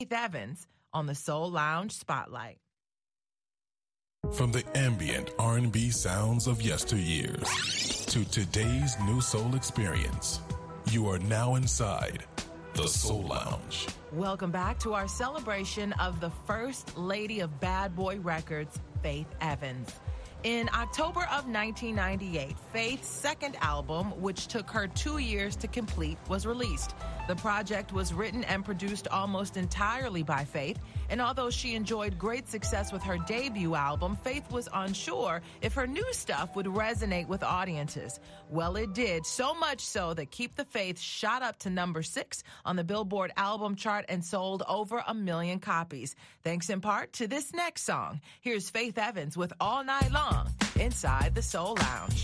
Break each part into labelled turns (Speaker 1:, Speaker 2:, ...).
Speaker 1: Faith Evans on the Soul Lounge Spotlight.
Speaker 2: From the ambient R&B sounds of yesteryears to today's new soul experience, you are now inside the Soul Lounge.
Speaker 1: Welcome back to our celebration of the First Lady of Bad Boy Records, Faith Evans. In October of 1998, Faith's second album, which took her 2 years to complete, was released. The project was written and produced almost entirely by Faith, and although she enjoyed great success with her debut album, Faith was unsure if her new stuff would resonate with audiences. Well, it did, so much so that Keep the Faith shot up to number 6 on the Billboard album chart and sold over 1 million copies, thanks in part to this next song. Here's Faith Evans with All Night Long inside the Soul Lounge.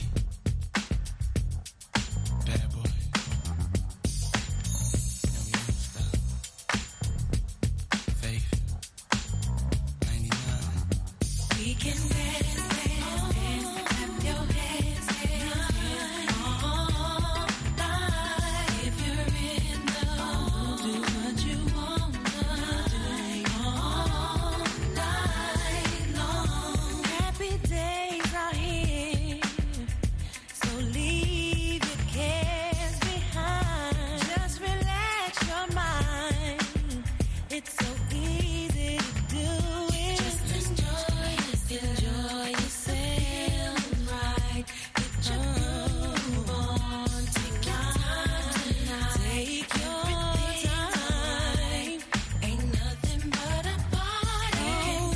Speaker 3: Bad boy. Faith. 99.
Speaker 4: We can dance, dance, dance, clap your hands, hands, all night. If you're in the mood, do what you wanna do, all night long. Happy days are here, so leave your cares behind. Just relax your mind. It's so easy to do it. Just enjoy yourself, right? Get your groove on. Take your time tonight. Take your time. Ain't nothing but a party.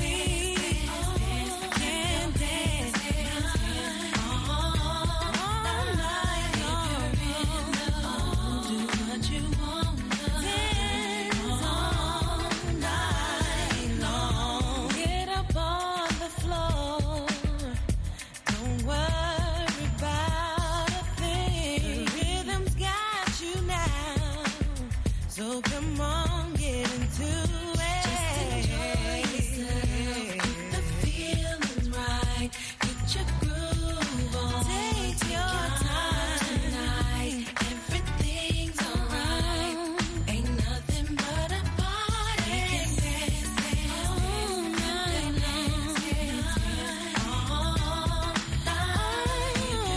Speaker 4: Can dance, dance, all night long. If you're in the mood, do what you want. Dance all night long. Get up on the floor. Don't worry about a thing. The rhythm's got you now. So come on, get into it. Just enjoy yourself. Keep the feelings right. Get your groove on. Take your time tonight. Everything's alright. Ain't nothing but a party. We can dance, dance, all night long. All night.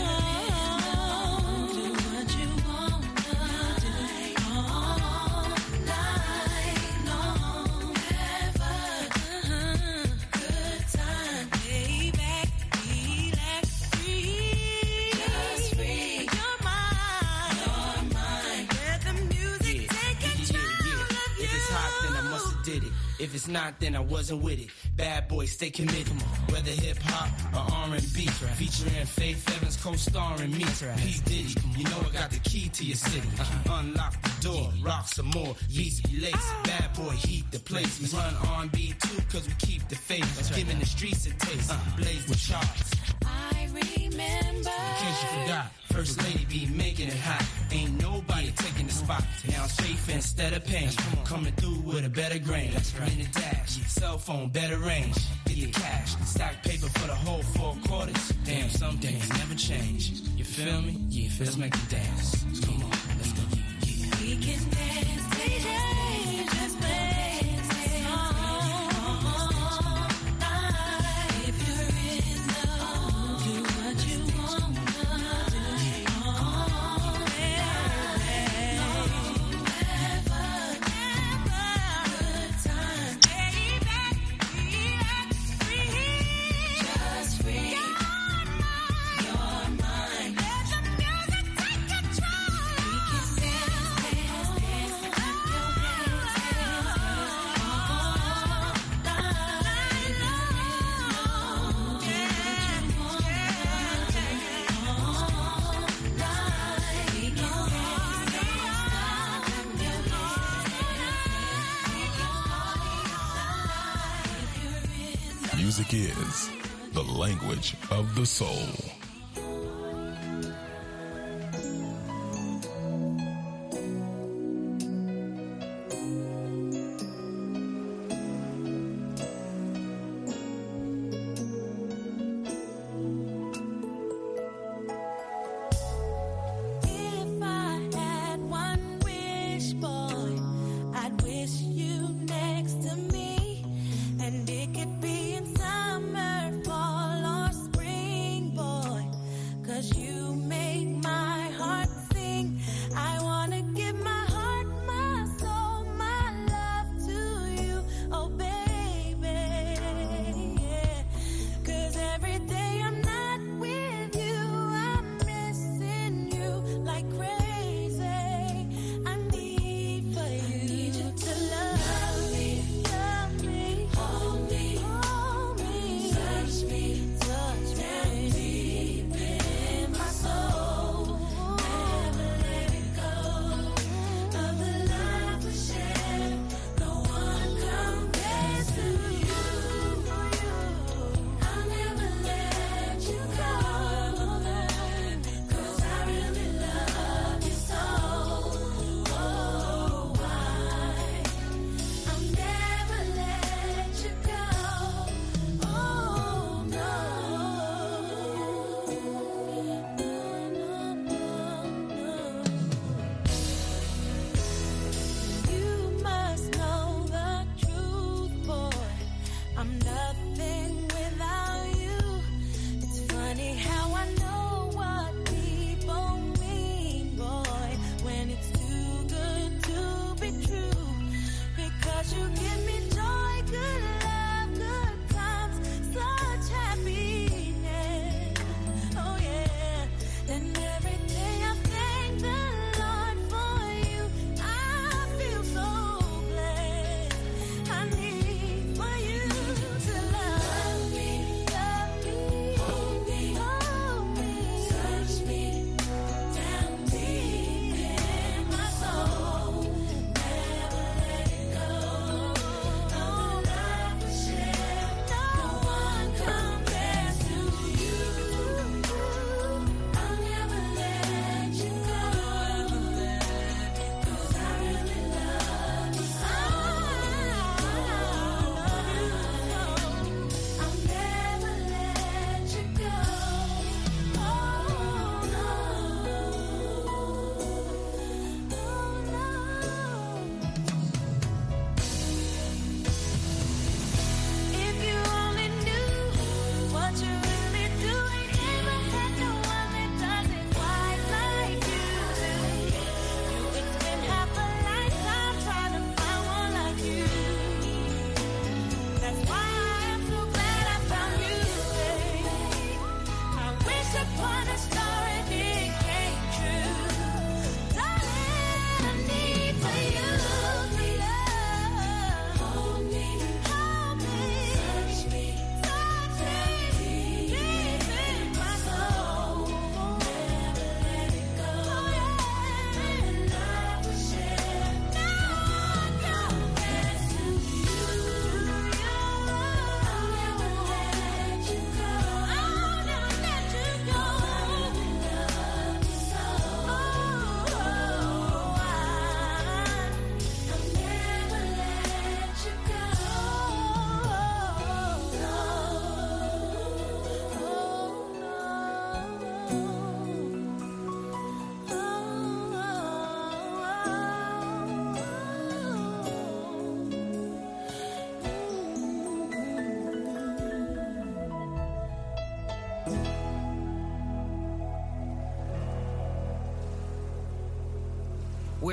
Speaker 4: Do what you wanna do. All night long. Have a good time. Lay back, relax, free. Just free your mind. Let the music take control of you.
Speaker 3: If it's hot, then I must have did it. If it's not, then I wasn't with it. Bad boy, stay committed. Whether hip hop or R&B, featuring Faith Evans, co-starring me. P. Diddy, you know I got the key to your city. Unlock the door, rock some more, beats be lace. Bad boy, heat the place. We run R&B too, cause we keep the faith. Giving the streets a taste, blaze the charts.
Speaker 4: I remember.
Speaker 3: In case you forgot, First Lady be making it hot. Ain't nobody taking the spot. Now it's Faith instead of pain. Coming through with a better grain. In the dash, cell phone, better range. Get the cash, stack paper for the whole 4 quarters. Damn, some things never change. You feel me? Yeah, let's make it dance. Come on, let's go. Yeah.
Speaker 4: We can dance, DJ, just dance, dance all night. If you're in the mood, do what you wanna do. All night long. Have a good time. Lay back, relax, free. Just free your mind. Let the music take control. We can dance, dance, dance, clap your hands, hands, all night long. Dance, dance, all night. We can dance, dance, clap your hands.
Speaker 2: Music is the language of the soul.
Speaker 4: If I had one wish, boy, I'd wish you next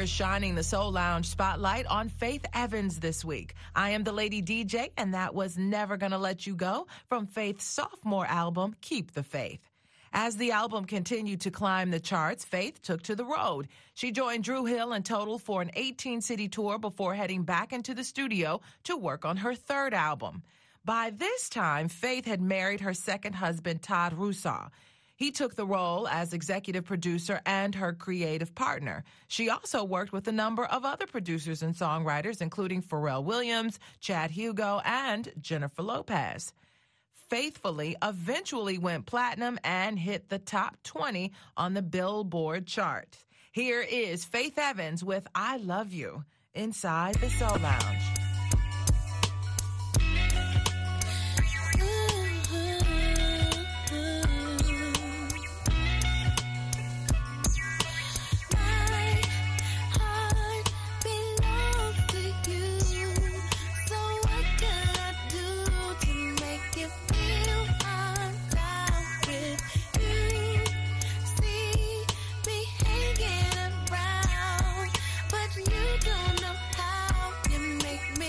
Speaker 1: We're shining the Soul Lounge spotlight on Faith Evans this week. I am the Lady DJ, and that was Never Gonna Let You Go from Faith's sophomore album, Keep the Faith. As the album continued to climb the charts, Faith took to the road. She joined Dru Hill and Total for an 18-city tour before heading back into the studio to work on her third album. By this time, Faith had married her second husband, Todd Rusaw. He took the role as executive producer and her creative partner. She also worked with a number of other producers and songwriters, including Pharrell Williams, Chad Hugo, and Jennifer Lopez. Faithfully eventually went platinum and hit the top 20 on the Billboard chart. Here is Faith Evans with I Love You inside the Soul Lounge.
Speaker 4: Make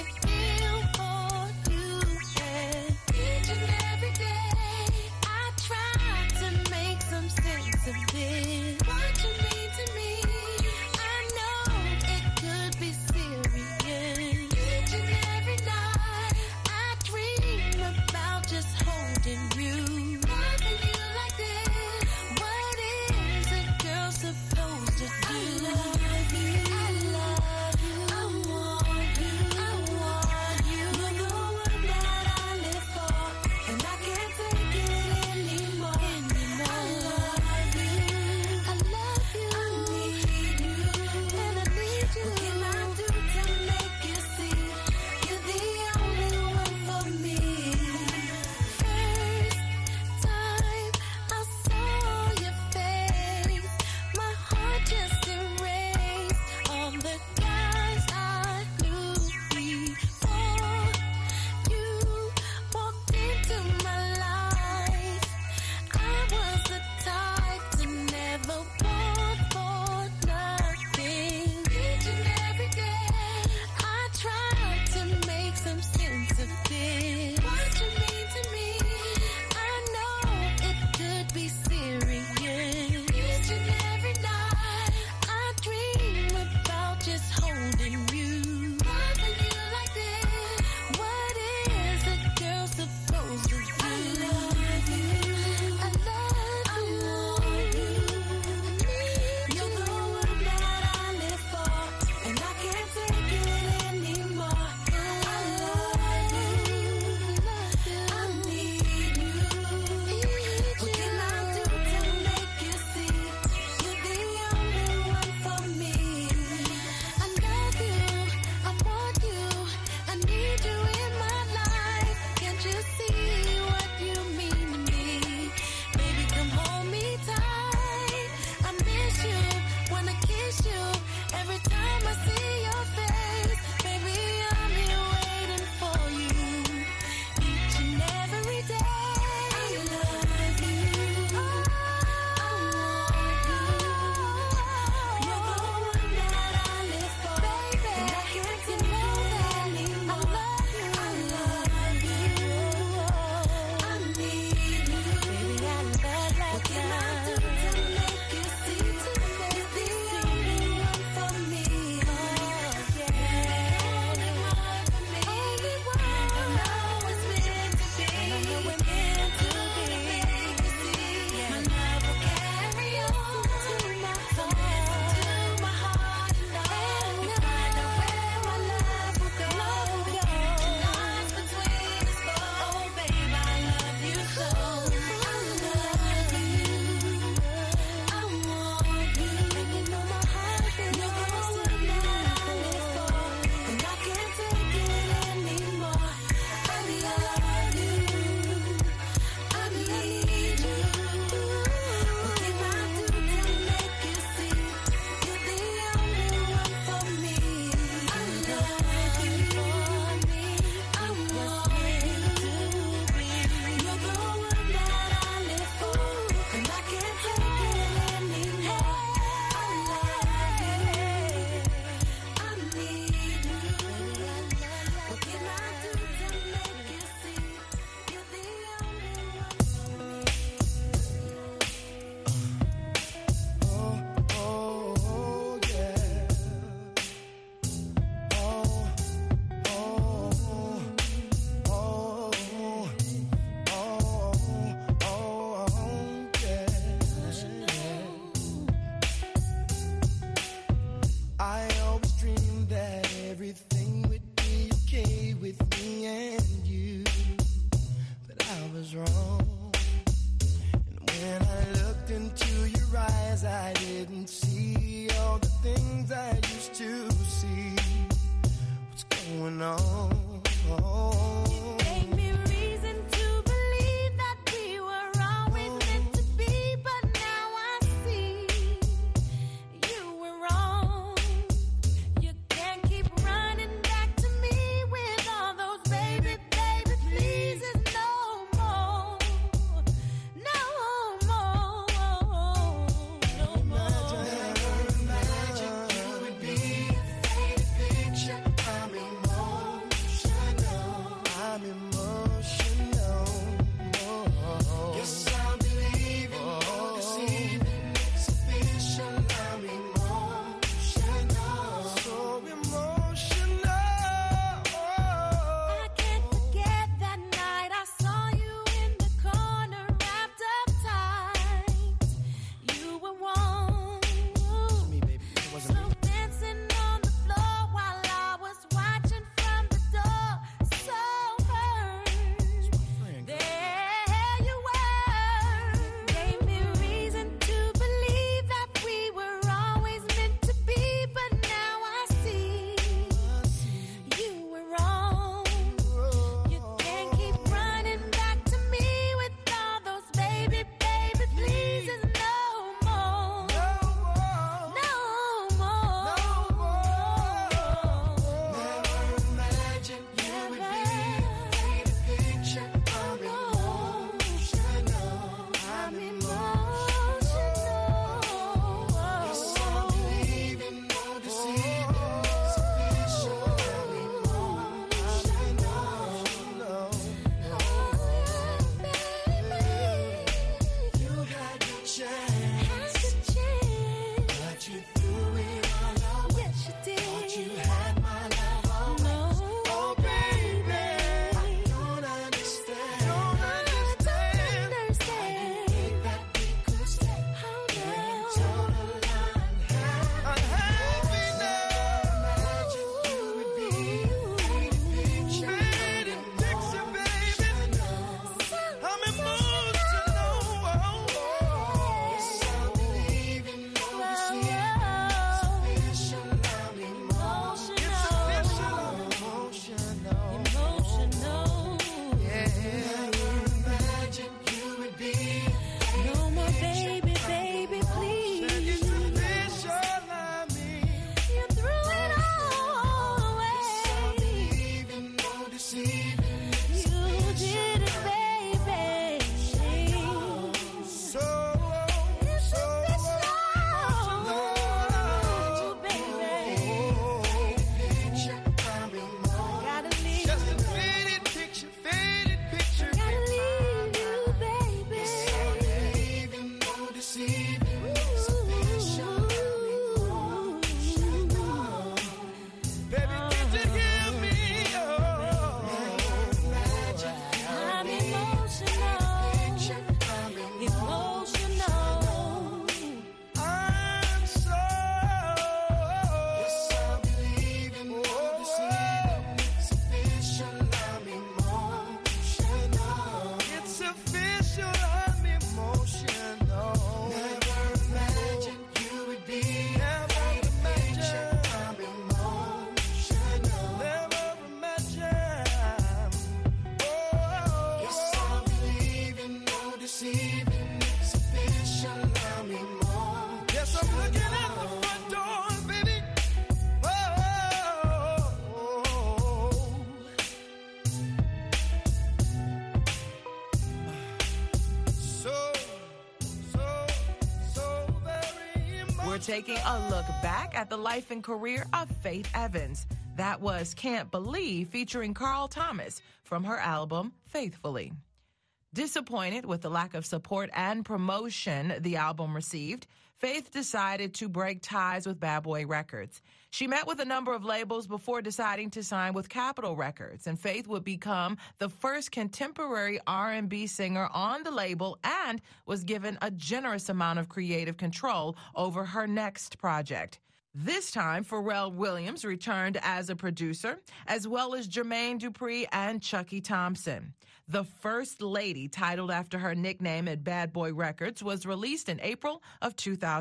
Speaker 1: We're taking a look back at the life and career of Faith Evans. That was Can't Believe featuring Carl Thomas from her album Faithfully. Disappointed with the lack of support and promotion the album received, Faith decided to break ties with Bad Boy Records. She met with a number of labels before deciding to sign with Capitol Records, and Faith would become the first contemporary R&B singer on the label and was given a generous amount of creative control over her next project. This time, Pharrell Williams returned as a producer, as well as Jermaine Dupri and Chucky Thompson. The First Lady, titled after her nickname at Bad Boy Records, was released in April of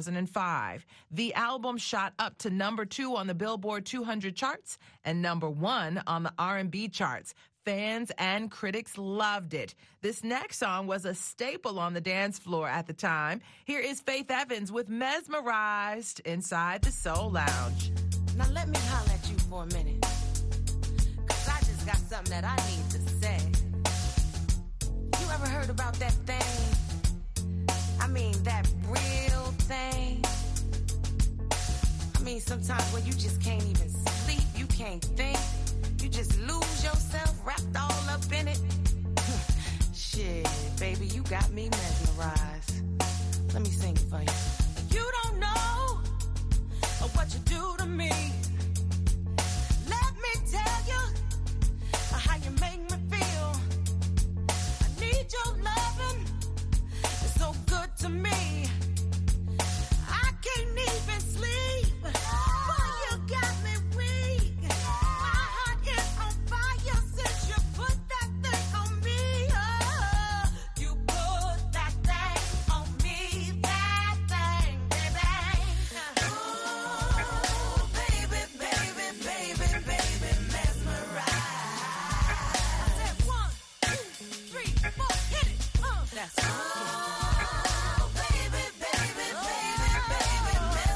Speaker 1: 2005. The album shot up to number 2 on the Billboard 200 charts and number 1 on the R&B charts. Fans and critics loved it. This next song was a staple on the dance floor at the time. Here is Faith Evans with Mesmerized inside the Soul Lounge.
Speaker 5: Now let me holler at you for a minute, 'cause I just got something that I need to say. You ever heard about that thing? I mean, that real thing? I mean, sometimes when you just can't even sleep, you can't think, you just lose yourself wrapped all up in it. Shit, baby, you got me mesmerized. Let me sing it for you. You don't know what you do to me. Let me tell you how you make me feel. I need your loving. It's so good to me. I can't even sleep. Boy, you got me weak. My heart is on fire since you put that thing on me. Oh, you put that thing on me, that thing, baby. Oh, baby, baby, baby, baby, mesmerized. I said 1, 2, 3, 4, hit it. That's oh, baby, baby, baby, baby,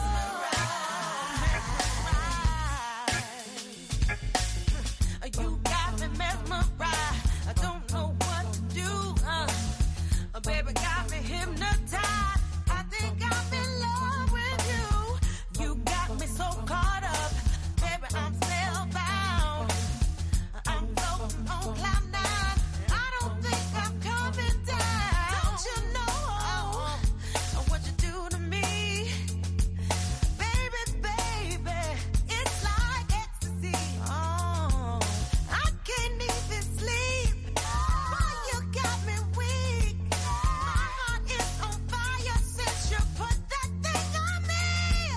Speaker 5: mesmerized. You got me mesmerized. I don't know what to do. Baby got me hypnotized. I think I'm in love with you. You got me so caught up. Baby, I'm spellbound. I'm floating on cloud 9. I don't think I'm coming down. Don't you know what you do to me? Baby, baby, it's like ecstasy. Oh, I can't even sleep. Boy, you got me weak. My heart is on fire since you put that thing on me.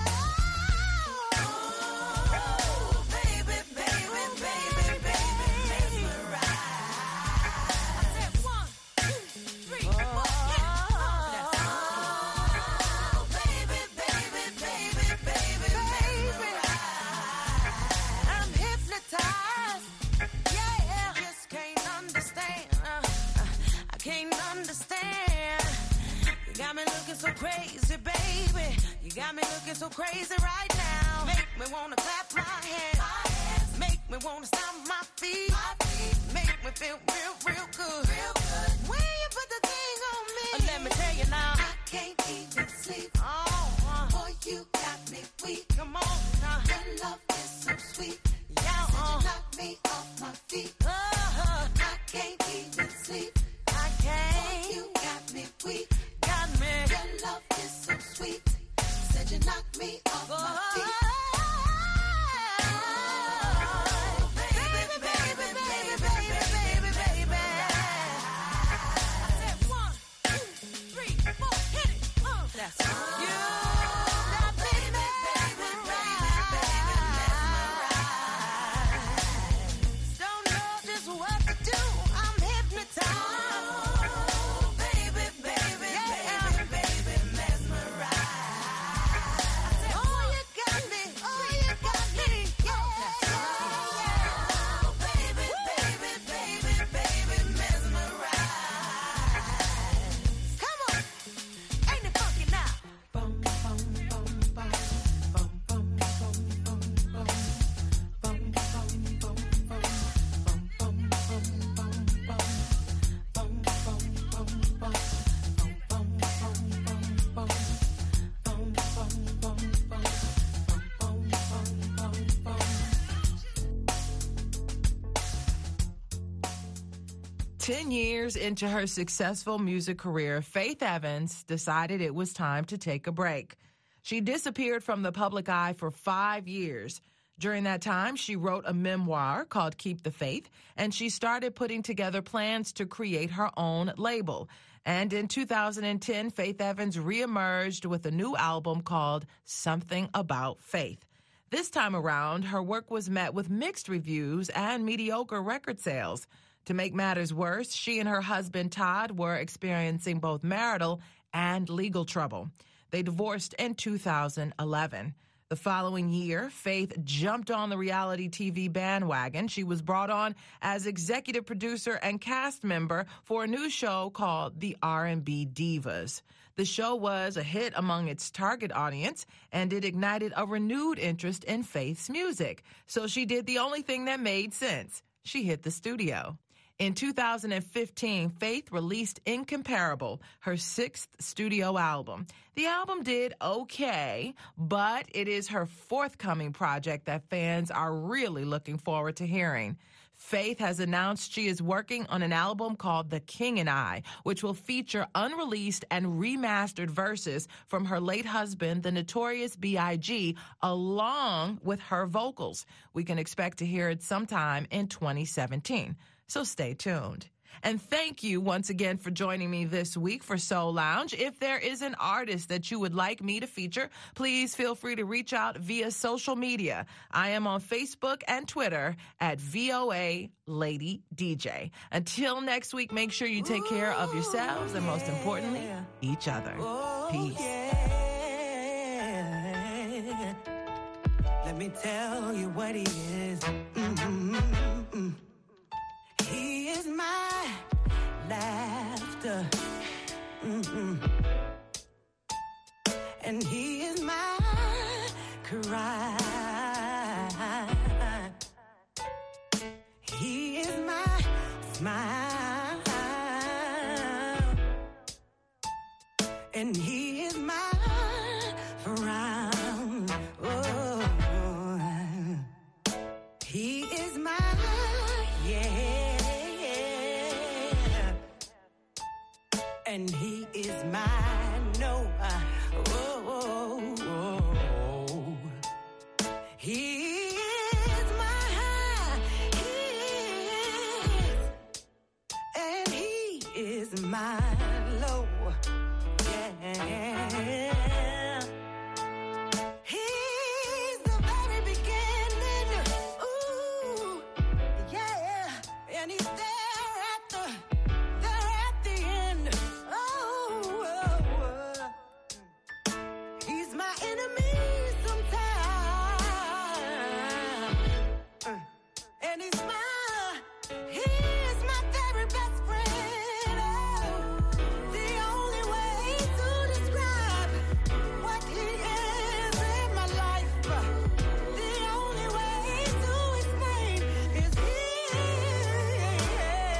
Speaker 5: Oh, baby, baby, baby, baby, mesmerized. I said 1, 2, 3, 4, hit it. That's oh, baby, baby, baby, baby, mesmerized. I'm hypnotized. Yeah, just can't understand. I can't understand. You got me looking so crazy, baby. You got me looking so crazy right now. Make me wanna clap my hands. Make me wanna stomp my feet. feel real, real good. Real good. When you put the thing on me, let me tell you now, I can't even sleep. Boy, you got me weak. Come on, now. Your love is so sweet. Yeah, you knock me off my feet. I can't even sleep. I can't. Boy, you got me weak. Got me. Your love is so sweet. Said you knocked me off my feet.
Speaker 1: Years into her successful music career, Faith Evans decided it was time to take a break. She disappeared from the public eye for 5 years. During that time, she wrote a memoir called Keep the Faith, and she started putting together plans to create her own label. And in 2010, Faith Evans reemerged with a new album called Something About Faith. This time around, her work was met with mixed reviews and mediocre record sales. To make matters worse, she and her husband, Todd, were experiencing both marital and legal trouble. They divorced in 2011. The following year, Faith jumped on the reality TV bandwagon. She was brought on as executive producer and cast member for a new show called The R&B Divas. The show was a hit among its target audience, and it ignited a renewed interest in Faith's music. So she did the only thing that made sense. She hit the studio. In 2015, Faith released Incomparable, her 6th studio album. The album did okay, but it is her forthcoming project that fans are really looking forward to hearing. Faith has announced she is working on an album called The King and I, which will feature unreleased and remastered verses from her late husband, the Notorious B.I.G., along with her vocals. We can expect to hear it sometime in 2017. So stay tuned. And thank you once again for joining me this week for Soul Lounge. If there is an artist that you would like me to feature, please feel free to reach out via social media. I am on Facebook and Twitter at VOA Lady DJ. Until next week, make sure you take care of yourselves and most importantly, each other. Peace.
Speaker 6: Yeah. Let me tell you what he is. He is my laughter, and he is my cry. He is my smile, and he is my frown. Oh, he is my and he is mine. No, he is my high. He is, and he is my low. Yeah. He's the very beginning. Ooh, yeah, and he's there at the end. He's my enemy sometimes, and he's my very best friend. The only way to describe what he is in my life, the only way to explain is he.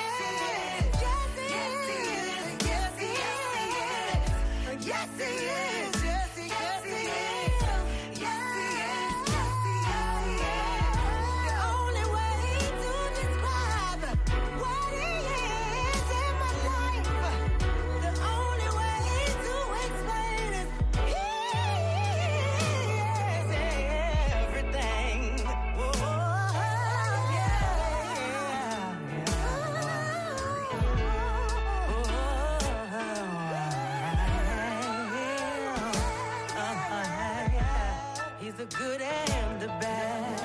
Speaker 6: Yes, he is. Yes, he is. Yes, he is. Yes, he is. Yes, he is. Yes, he is. The only way to describe what he is in my life, the only way to explain it, he is everything. Oh, yeah. He's the good and the bad.